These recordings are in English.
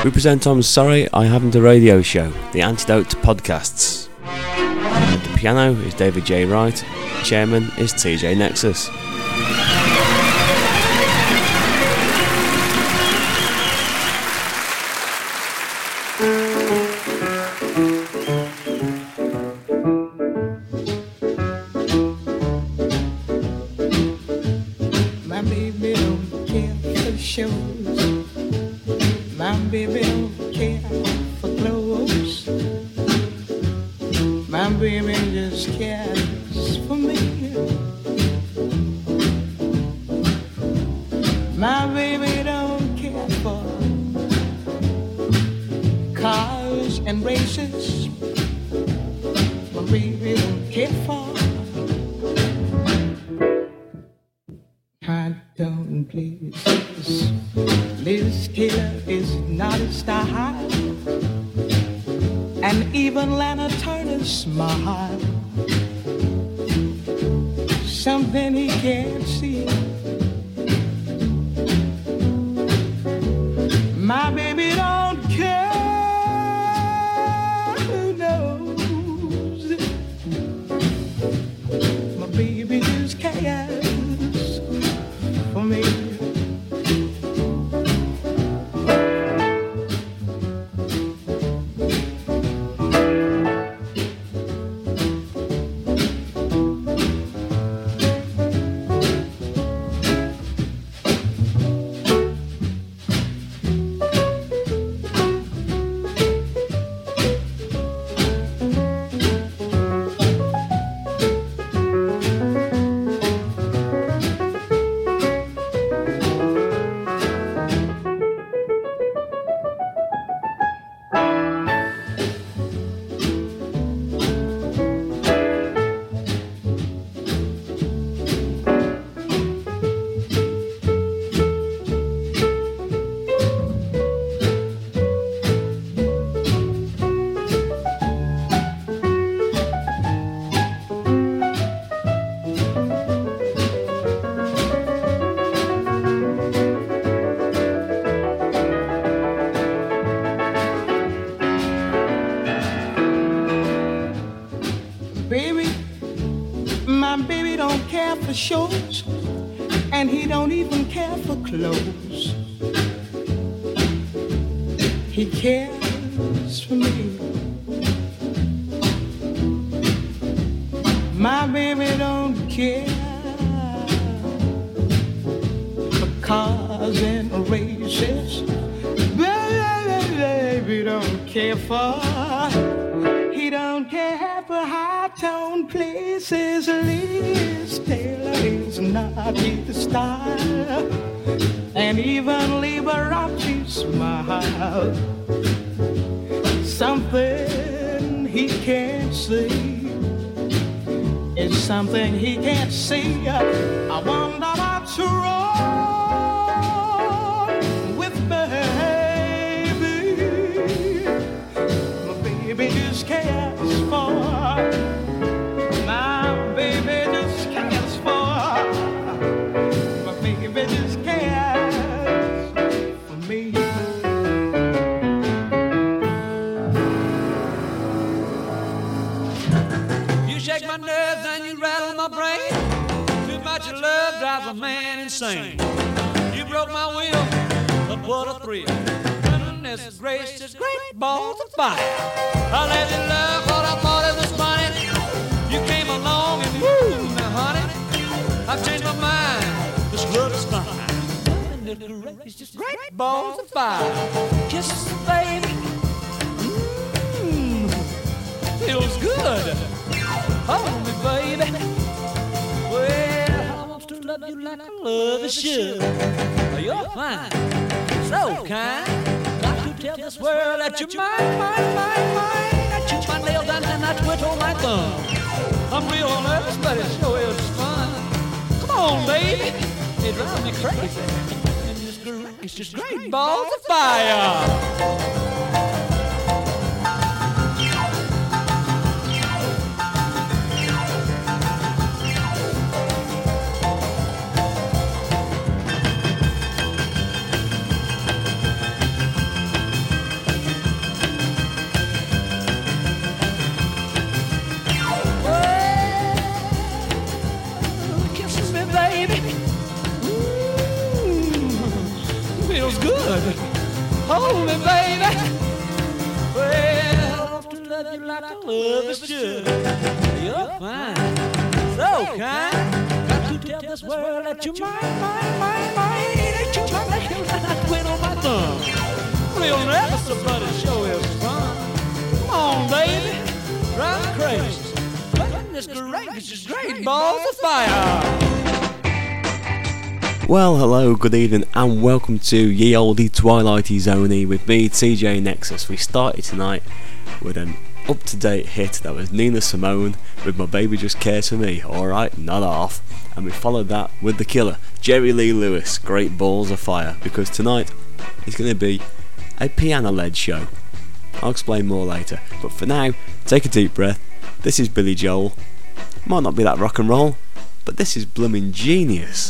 We present I'm Sorry I Haven't a Radio Show, the antidote to podcasts. At the piano is David J. Wright, chairman is TJ Nexus. Shorts, and he don't even care for clothes. He cares for me. My baby don't care for cars and races. Baby don't care for. He don't care for high-tone places. Liz Taylor is not his style, and even Liberace smile. Something he can't see is something he can't see. I wonder what's wrong with baby. My baby just cares for. My baby just cares for. My baby just cares for me. You shake my nerves and you rattle my brain. Too much love drives a man insane. You broke my will, but what a thrill. Goodness gracious, great balls of fire. I let you love what I thought it was funny. You came along and woo, now honey, I've changed my mind. This love is fine. Goodness gracious, great balls of fire. Kisses, baby. Feels good. Hold me, baby. Well, I want to love you like I love a should. You're fine, so kind. Got to tell this world that you're mine. I chew my nails down and I twiddle my thumb. I'm real nervous, but it sure is fun. Come on, baby. It drives me crazy. And it's just great balls of fire. feels good. Hold me, baby. Well, I want to love you like I love is should. You're fine, so kind. Got to tell this world that you're mine, that you're mine, that you're like quit on my thumb. We'll never somebody show us fun. Come on, baby, drive me crazy. This is great balls of fire. Well, hello, good evening, and welcome to Ye Olde Twilighty Zoney with me, TJ Nexus. We started tonight with an up-to-date hit that was Nina Simone with My Baby Just Cares For Me, alright, not half. And we followed that with The Killer, Jerry Lee Lewis, Great Balls of Fire, because tonight is going to be a piano-led show. I'll explain more later, but for now, take a deep breath. This is Billy Joel. Might not be that rock and roll, but this is blooming genius.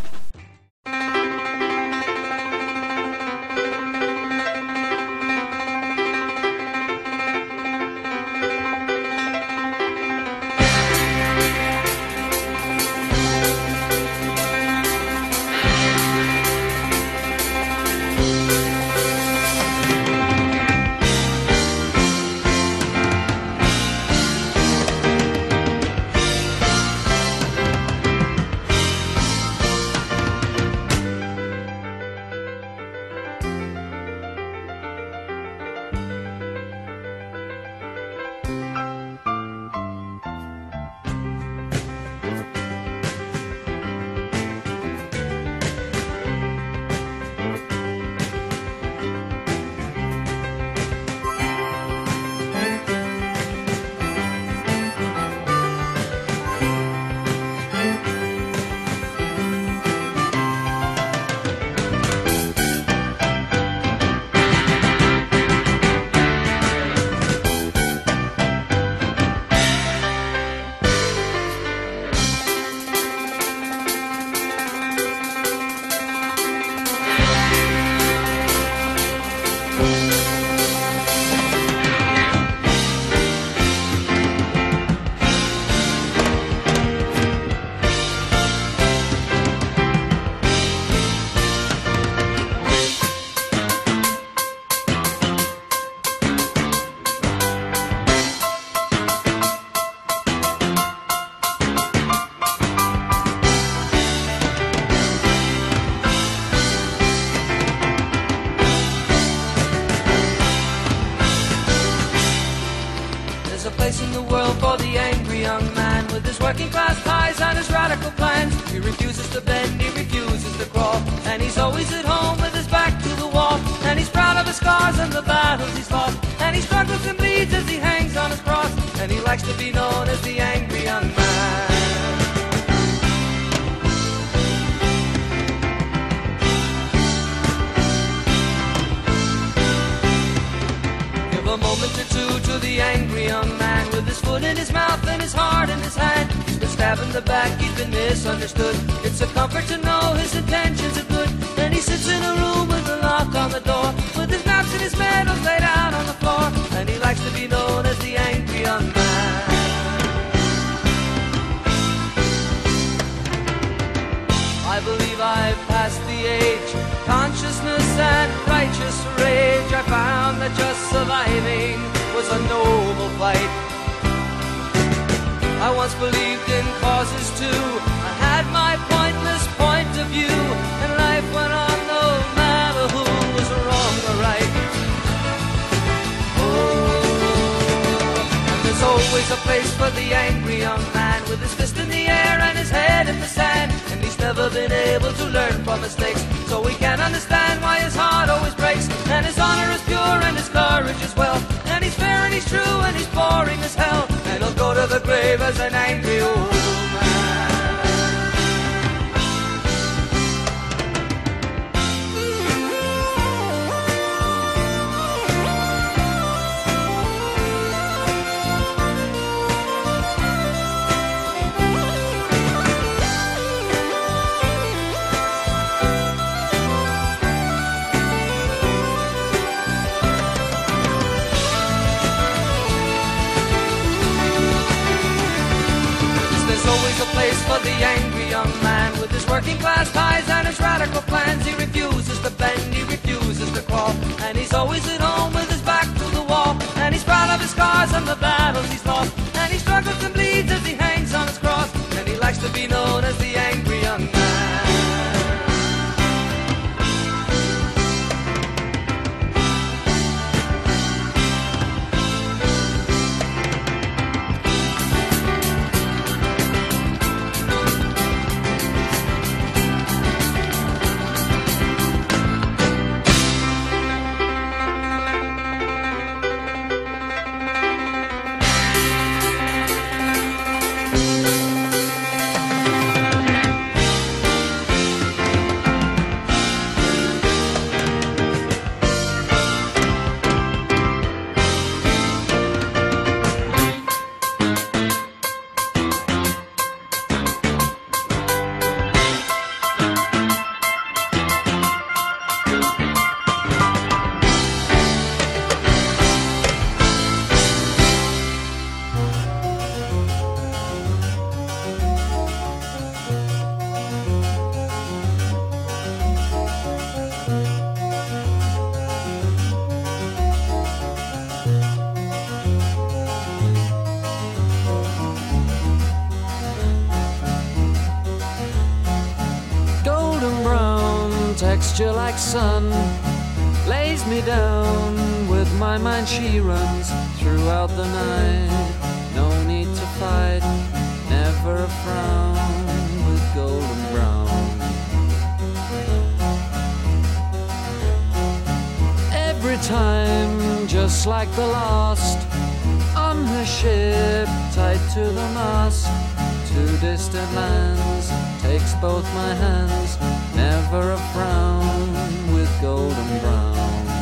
for the angry young man with his working class ties and his radical plans. He refuses to bend, he mixture like sun lays me down. With my mind she runs throughout the night. No need to fight, never a frown, with golden brown. Every time, just like the last, on her ship, tied to the mast, to distant lands, takes both my hands, never a frown, with golden brown.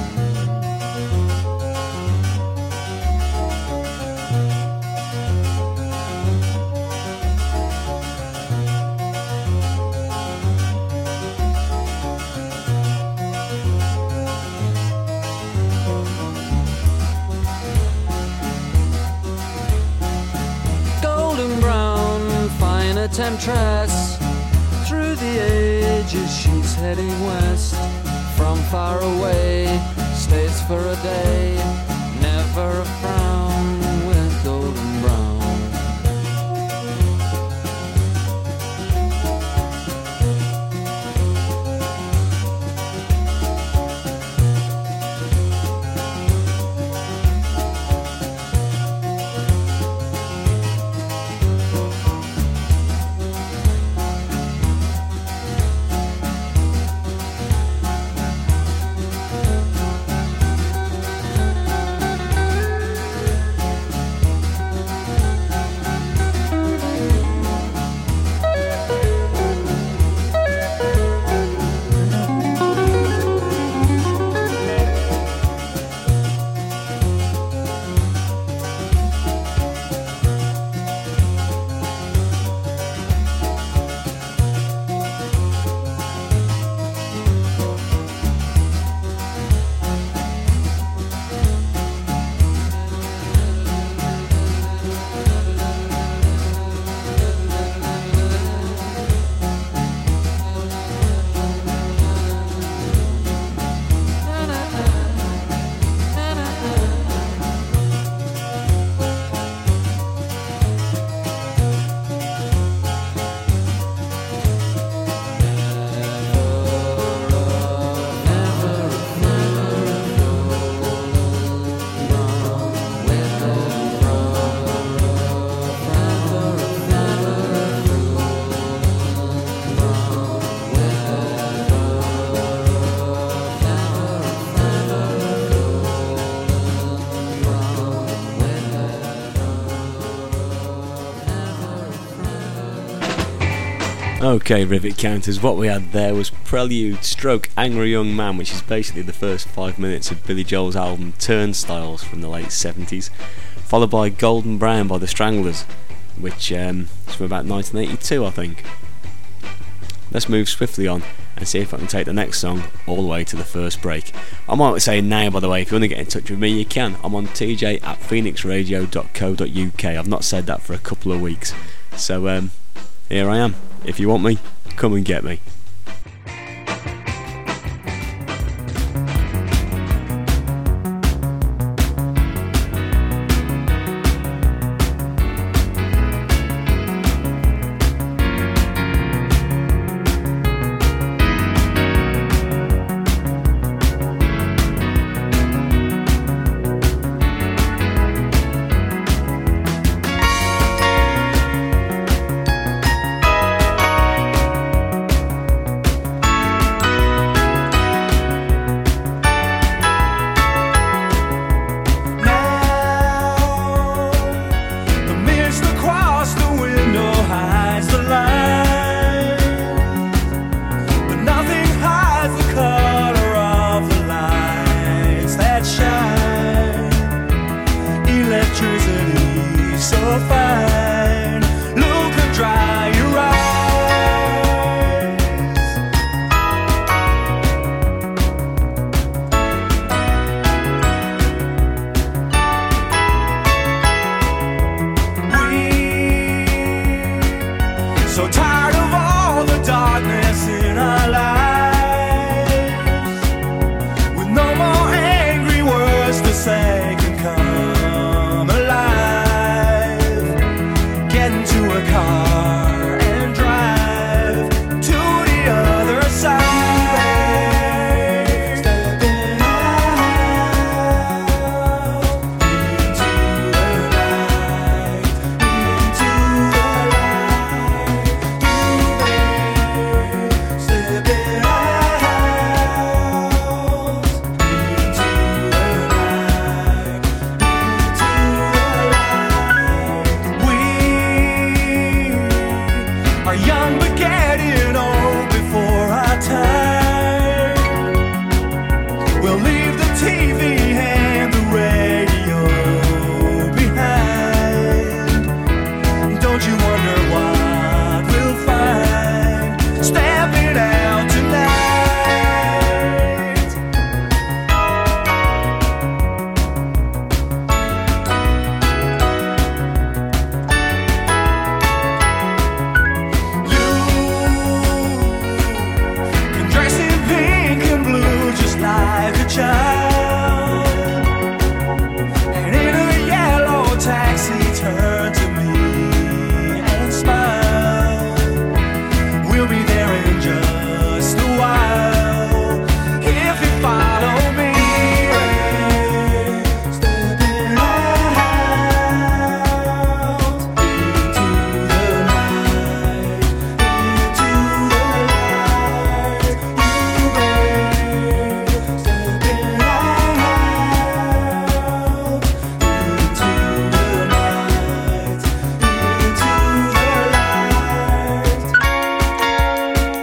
Temptress, through the ages she's heading west. From far away, stays for a day, never a frown, with golden brown. Okay, Rivet Counters, what we had there was Prelude stroke Angry Young Man, which is basically the first 5 minutes of Billy Joel's album Turnstiles from the late 70s, followed by Golden Brown by the Stranglers, which is from about 1982, I think. Let's move swiftly on and see if I can take the next song all the way to the first break. I might say now, by the way, if you want to get in touch with me, you can. I'm on tj@phoenixradio.co.uk. I've not said that for a couple of weeks. So, here I am. If you want me, come and get me. young but getting old before our time. We'll leave the TV and the radio behind. Don't you wonder what we'll find stepping out tonight? You can dress in pink and blue just like a child, and in a yellow taxi turn to me and smile. We'll be there in just a while if you follow me. Stepping out into the night, into the light. You babe, stepping out into the night, into the light.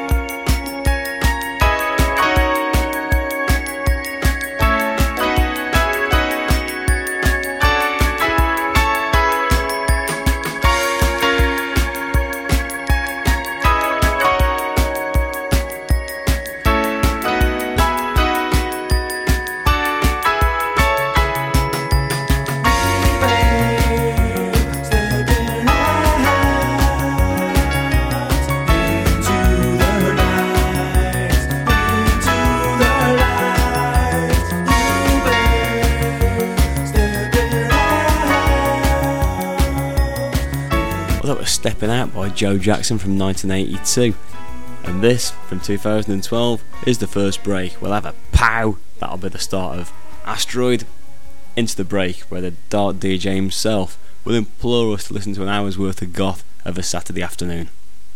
Well, that was Stepping Out by Joe Jackson from 1982. And this, from 2012, is the first break. We'll have a pow! That'll be the start of Asteroid into the break, where the Dark DJ himself will implore us to listen to an hour's worth of goth of a Saturday afternoon.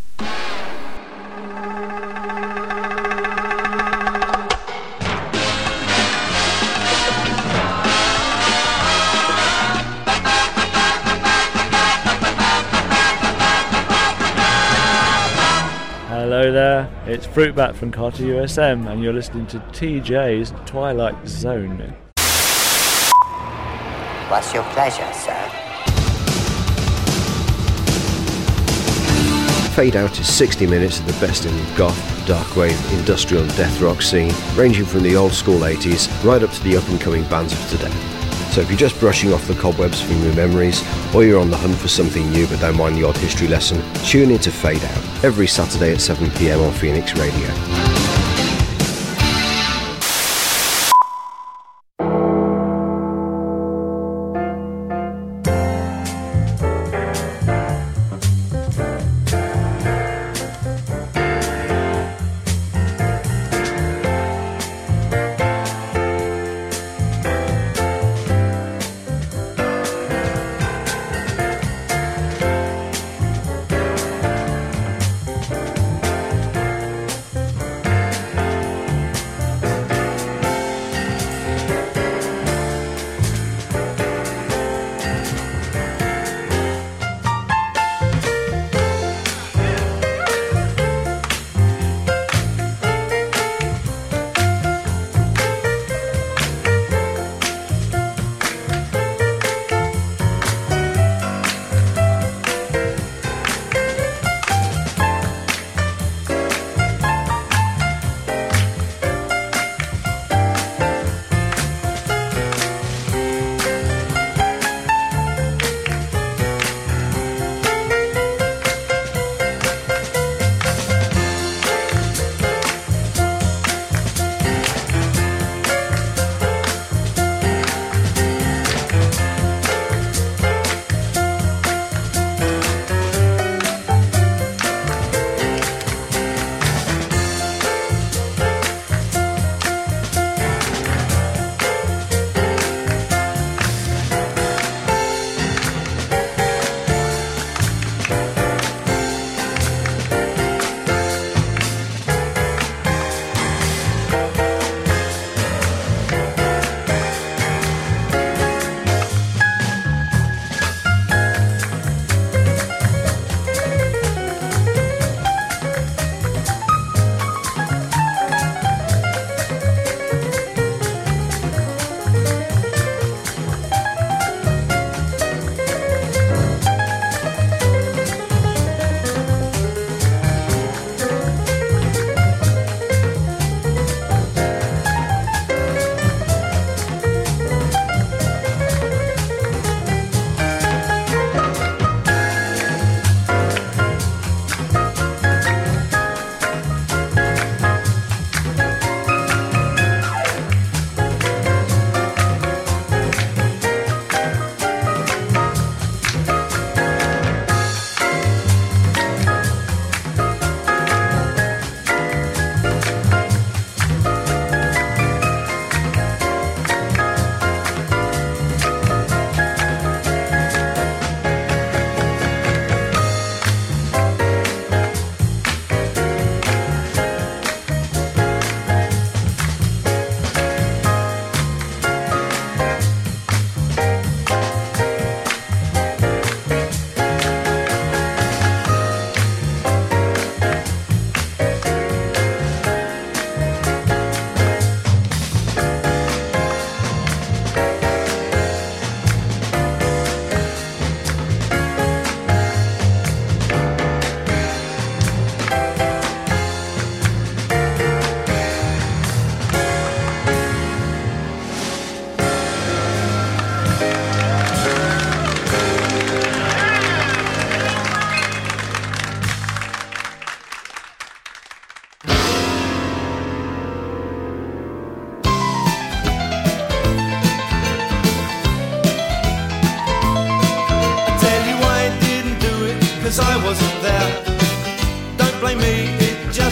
Hello there, it's Fruitbat from Carter USM, and you're listening to TJ's Twilight Zone. What's your pleasure, sir? Fade Out is 60 minutes of the best in the goth, darkwave, industrial and death rock scene, ranging from the old school 80s right up to the up and coming bands of today. So if you're just brushing off the cobwebs from your memories, or you're on the hunt for something new but don't mind the odd history lesson, tune in to Fade Out every Saturday at 7 PM on Phoenix Radio.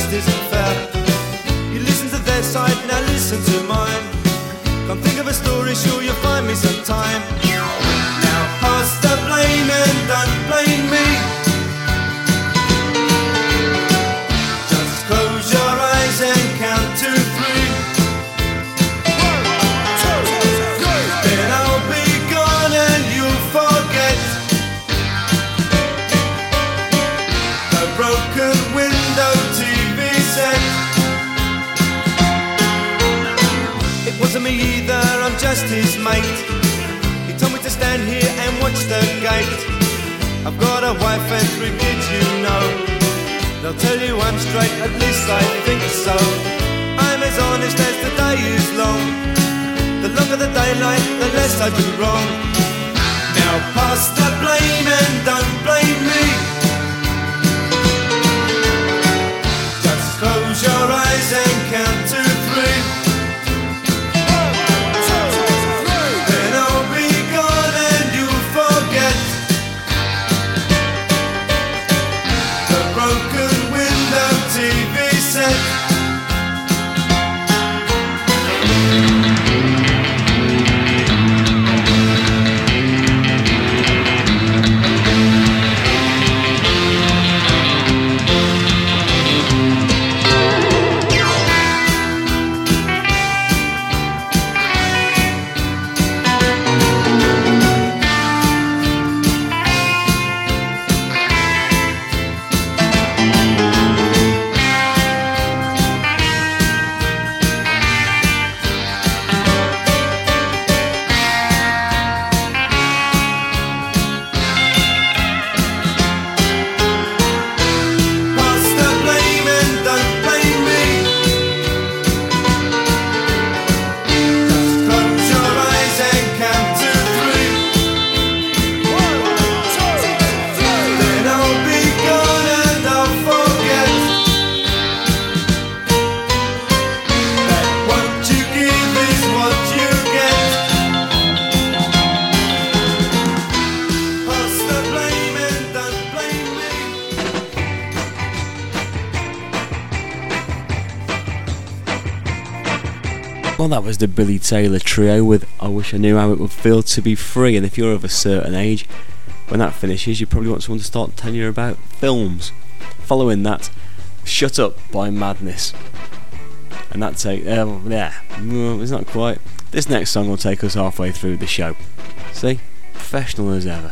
just isn't fair. You listen to their side, now listen to mine. Come think of a story, sure you'll find me sometime. Now pass the blame and don't blame me. Just close your eyes and count to 3. 1, 2, 3. Then I'll be gone and you'll forget the broken window TV set. It wasn't me either, I'm just his mate. He told me to stand here and watch the gate. I've got a wife and 3 kids, you know. They'll tell you I'm straight, at least I think so. I'm as honest as the day is long. The longer the daylight, the less I do wrong. Now pass the blame and don't blame me. Just close your eyes and count to 3. Well, that was the Billy Taylor Trio with I Wish I Knew How It Would Feel to Be Free. And if you're of a certain age, when that finishes, you probably want someone to start telling you about films. Following that, Shut Up by Madness. And that's it's not quite. This next song will take us halfway through the show. See? Professional as ever.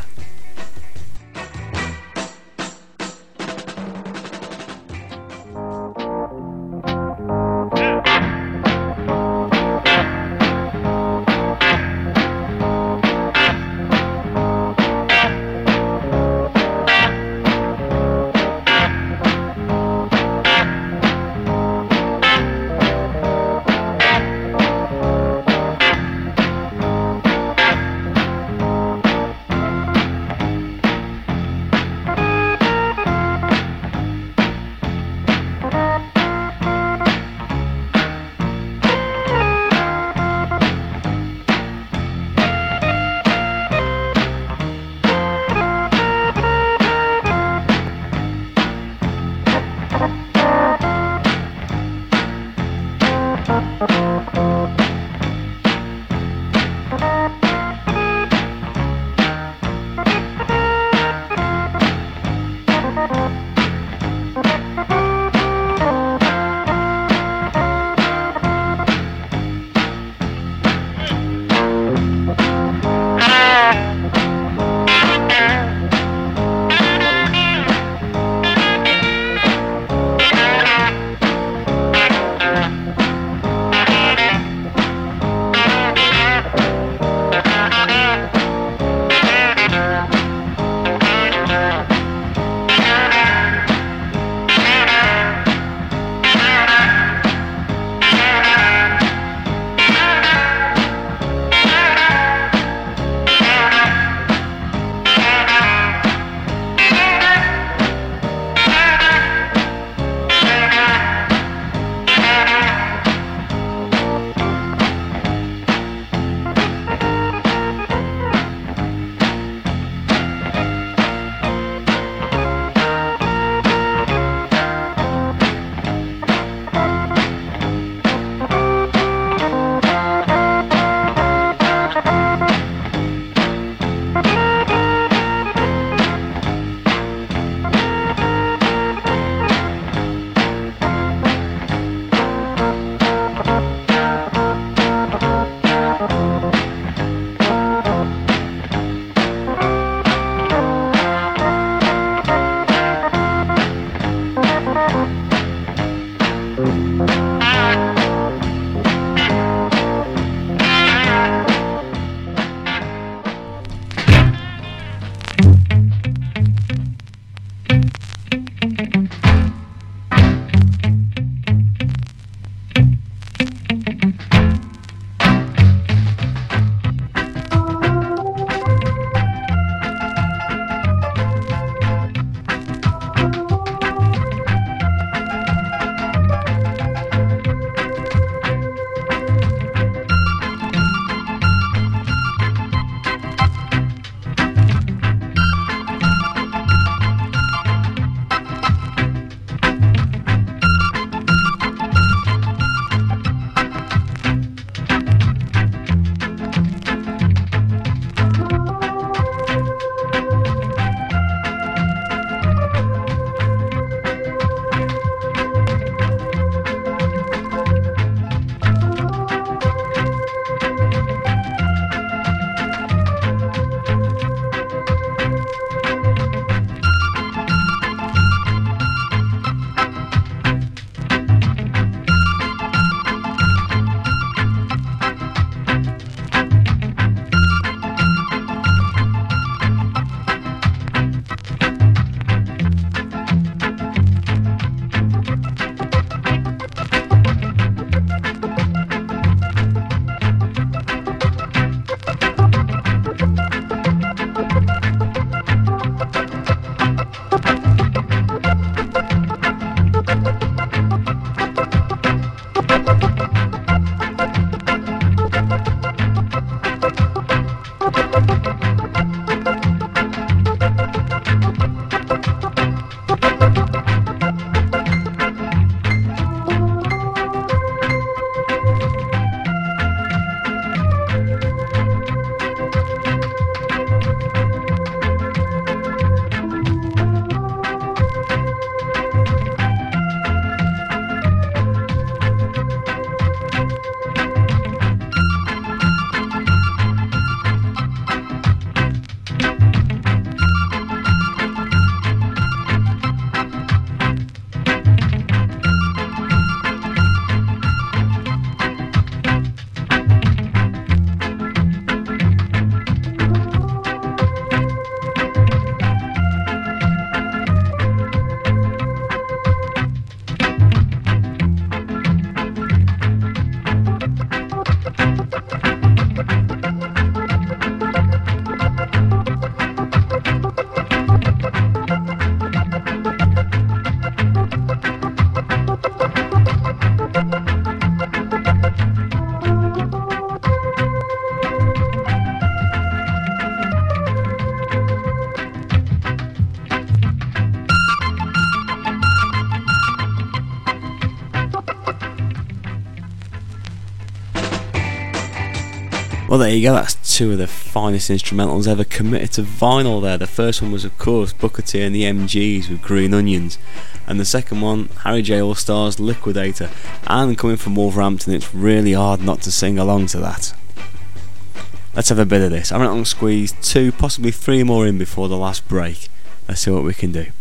Well, there you go, that's two of the finest instrumentals ever committed to vinyl there. The first one was, of course, Booker T and the MGs with Green Onions, and the second one, Harry J. All-Stars, Liquidator. And coming from Wolverhampton, it's really hard not to sing along to that. Let's have a bit of this. I reckon I'll squeeze 2, possibly 3 more in before the last break. Let's see what we can do.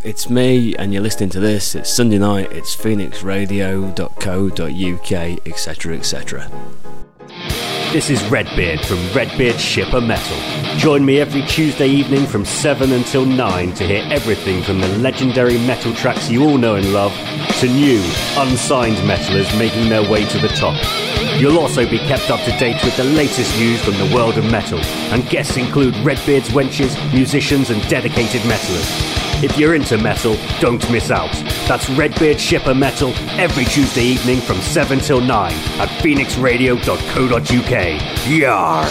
it's me, and you're listening to this. It's Sunday night, it's phoenixradio.co.uk, etc, etc. This is Redbeard from Redbeard Shipper Metal. Join me every Tuesday evening from 7 until 9 to hear everything from the legendary metal tracks you all know and love to new, unsigned metalers making their way to the top. You'll also be kept up to date with the latest news from the world of metal, and guests include Redbeard's wenches, musicians and dedicated metalers. If you're into metal, don't miss out. That's Redbeard Shipper Metal every Tuesday evening from 7 till 9 at phoenixradio.co.uk. Yarr!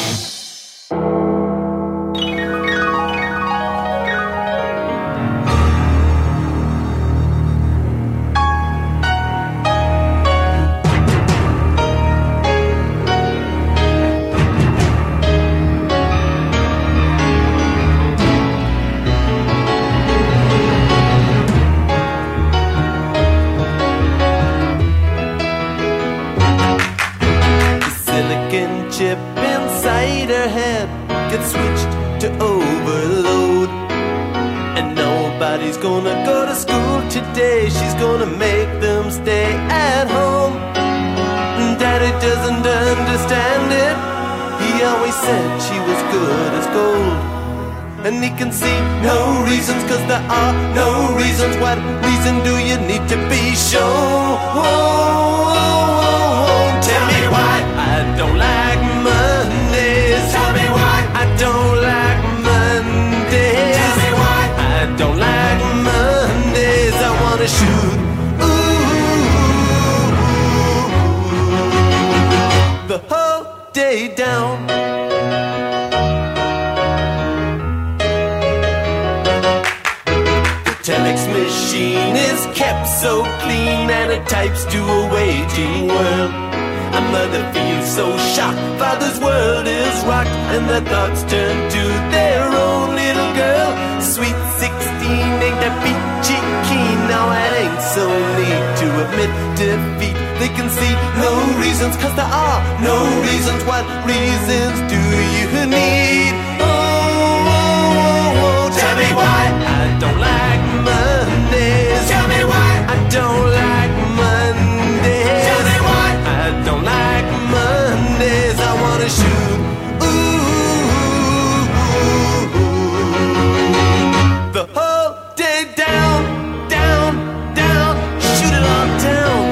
And he can see no reasons, cause there are no reasons. What reason do you need to be shown? Tell me why I don't like Mondays. Tell me why I don't like Mondays. Tell me why I don't like Mondays. I wanna shoot the whole day down. Telex machine is kept so clean, and it types to a waging world. A mother feels so shocked, father's world is rocked, and their thoughts turn to their own little girl. Sweet 16, ain't that peachy keen? Now it ain't so neat to admit defeat. They can see no reasons, cause there are no reasons. What reasons do you need? Tell me why I don't like Mondays. Tell me why I don't like Mondays. Tell me why I don't like Mondays. I wanna shoot the whole day down, down, down. Shoot it all down.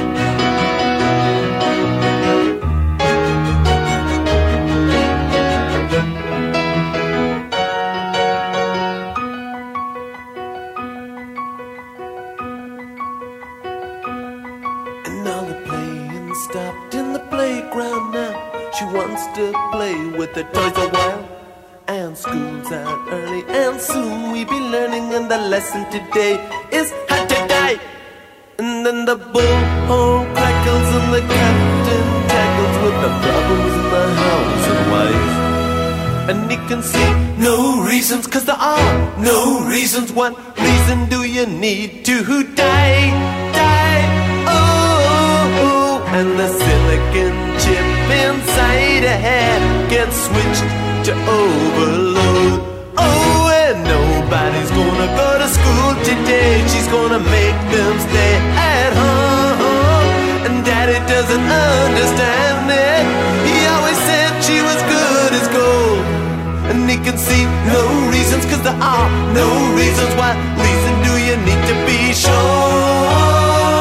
Stopped in the playground now. She wants to play with the toys a while. And school's out early, and soon we be learning. And the lesson today is how to die. And then the bullhorn crackles, and the captain tackles with the problems in the house and wife. And he can see no reasons, cause there are no reasons. What reason do you need to die? Die, oh. And the silicon chip inside her head gets switched to overload. Oh, and nobody's gonna go to school today. She's gonna make them stay at home. And daddy doesn't understand it. He always said she was good as gold. And he can see no reasons, cause there are no reasons. What reason do you need to be sure?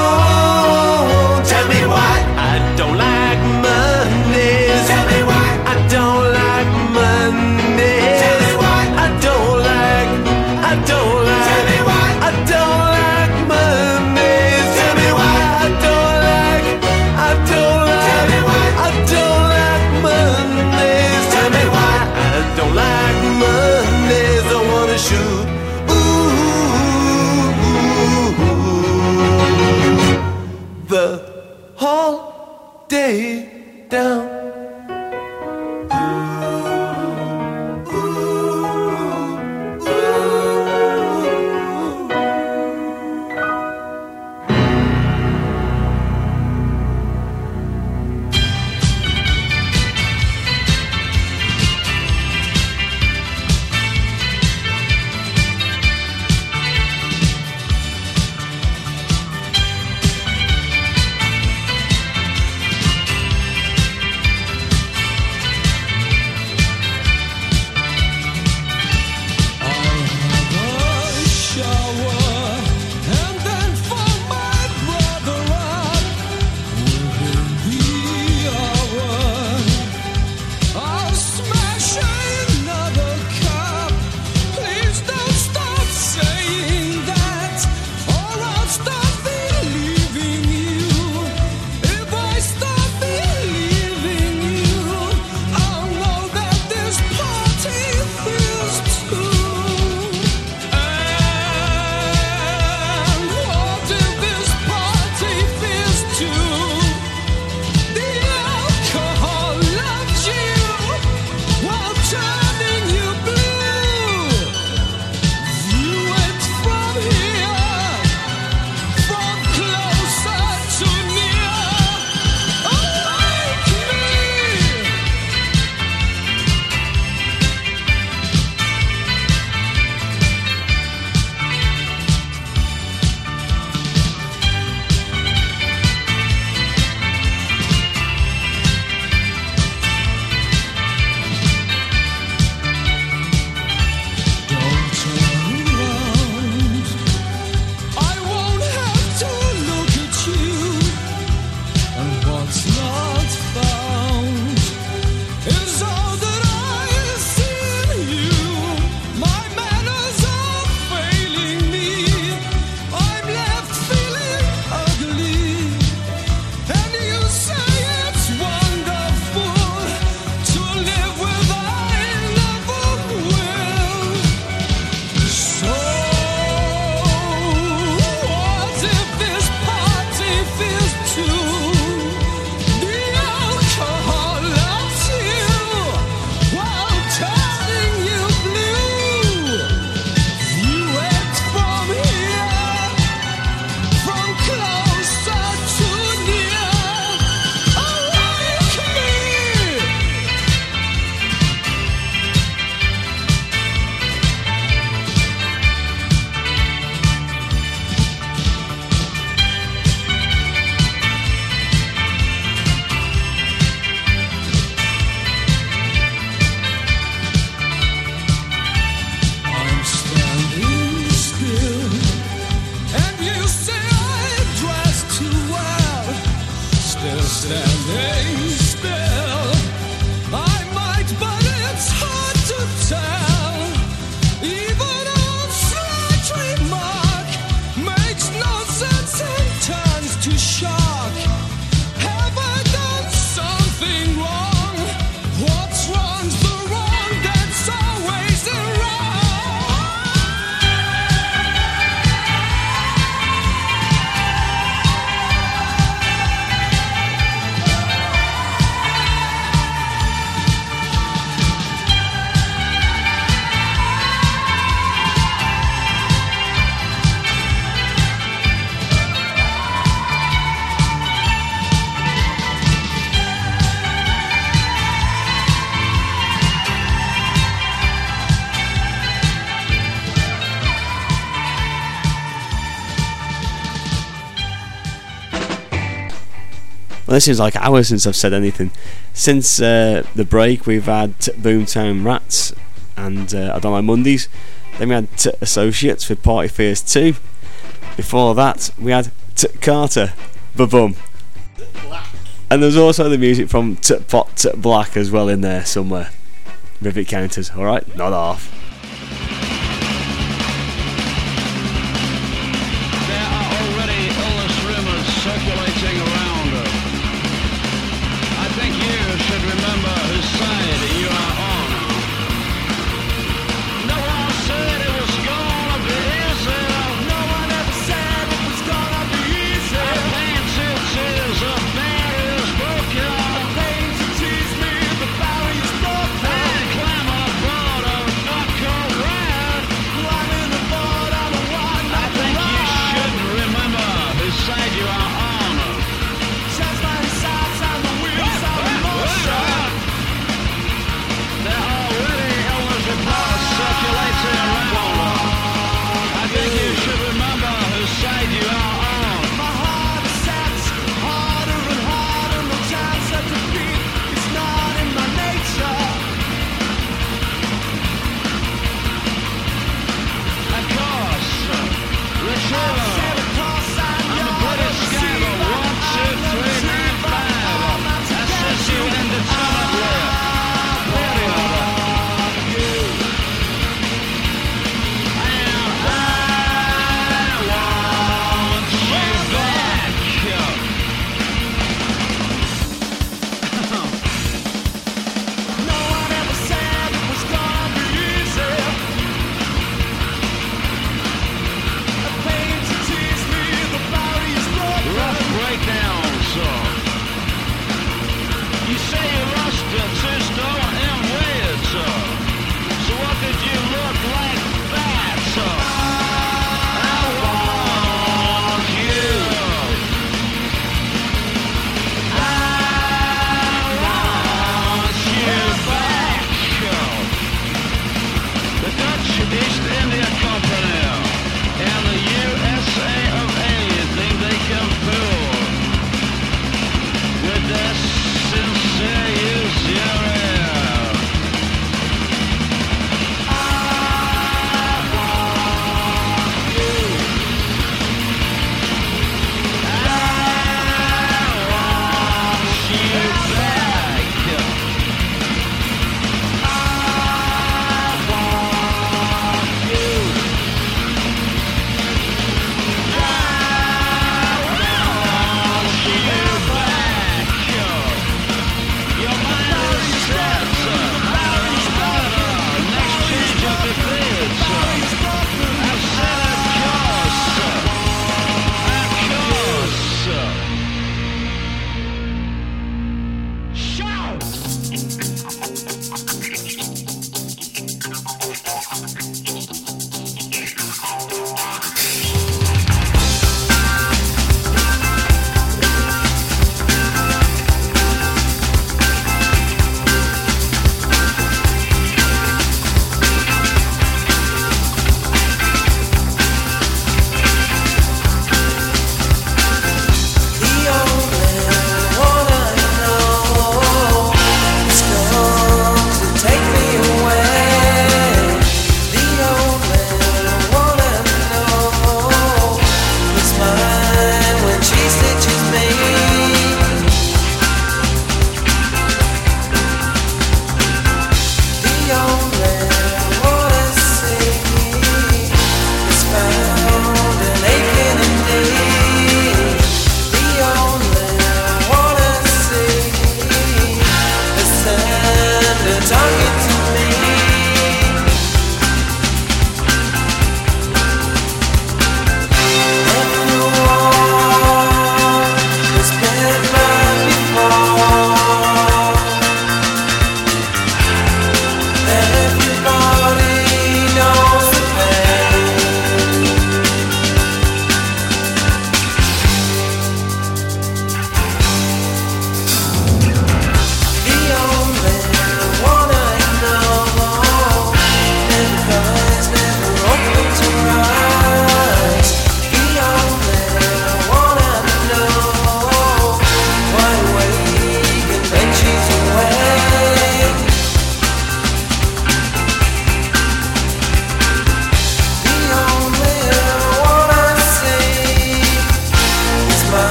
Tell me why I don't like Mondays. Tell me why I don't like Mondays. Tell me why I don't like. Tell me why I don't like Mondays. Tell me why I don't like. Tell me why I don't like Mondays. Tell me why I don't like Mondays. I wanna shoot. Ooh. staying still. I might, but it's hard to tell. Even a slight remark makes no sense and turns to shock. Have I done something wrong? What's wrong's the wrong that's always the wrong. Well, this seems like hours since I've said anything. Since the break, we've had Boomtown Rats and I Don't Like Mondays. Then we had Associates with Party Fears 2. Before that, we had Carter, Ba-Bum. And there's also the music from Pot Black as well in there somewhere. Rivet counters, alright? Not half. There are already illness rumors circulating around. I think you should remember whose side you are on. No one said it was gonna be easy. No one ever said it was gonna be easy. I painted tears, a barrier is broken. I painted tears, me, the barrier is broken. And climb on a board of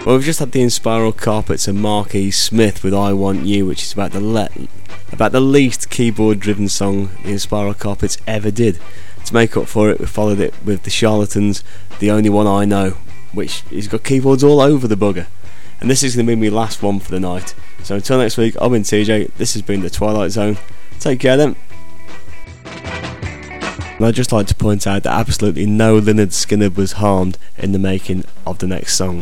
Well, we've just had the Inspiral Carpets and Mark E. Smith with I Want You, which is about the least keyboard-driven song the Inspiral Carpets ever did. To make up for it, we followed it with the Charlatans, The Only One I Know, which has got keyboards all over the bugger. And this is going to be my last one for the night. So until next week, I've been TJ, this has been The Twilight Zone. Take care then. And I'd just like to point out that absolutely no Lynyrd Skynyrd was harmed in the making of the next song.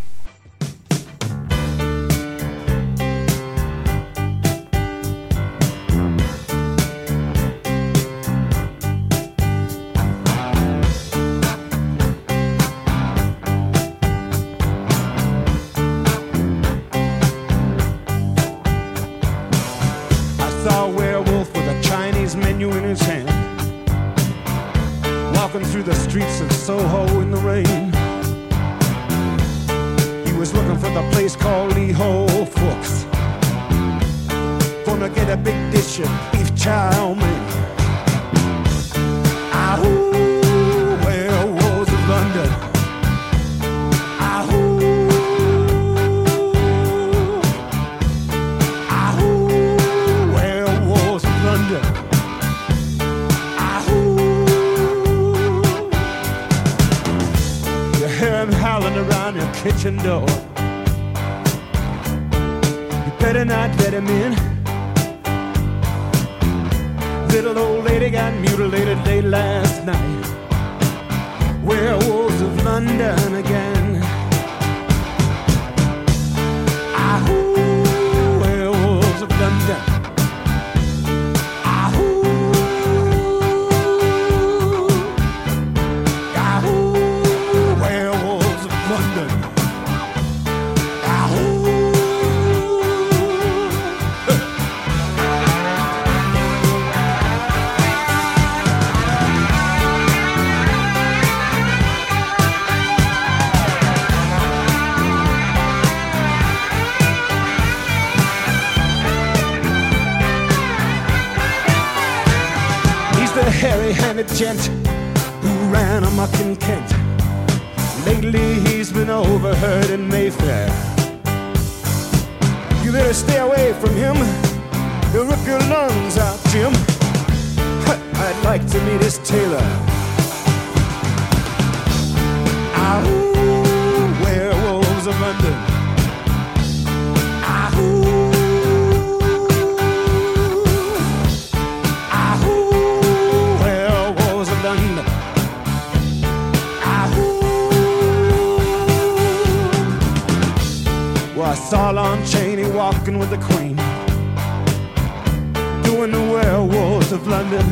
Through the streets of Soho in the rain, he was looking for the place called Lee Ho Fooks. Gonna get a big dish of beef chow mein. Ahoo, werewolves of London. Ahoo, ahoo, werewolves of London. Howling around your kitchen door. You better not let him in. Little old lady got mutilated late last night. Werewolves of London again. Ahoo, werewolves of London. Hairy-handed gent who ran amok in Kent. Lately he's been overheard in Mayfair. You better stay away from him. He'll rip your lungs out, Jim. I'd like to meet his tailor. Ahoo, werewolves of London. Ahoo. I saw Lon Chaney walking with the Queen, doing the werewolves of London.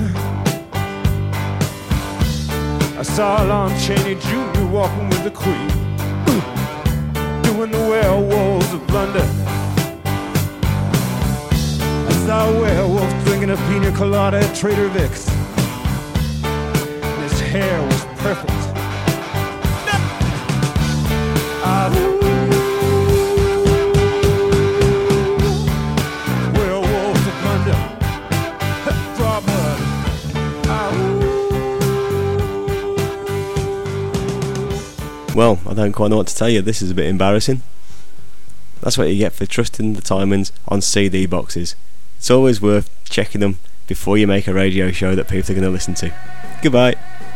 I saw Lon Chaney Jr. walking with the Queen, doing the werewolves of London. I saw a werewolf drinking a pina colada at Trader Vic's, and his hair was perfect. Well, I don't quite know what to tell you, this is a bit embarrassing. That's what you get for trusting the timings on CD boxes. It's always worth checking them before you make a radio show that people are going to listen to. Goodbye.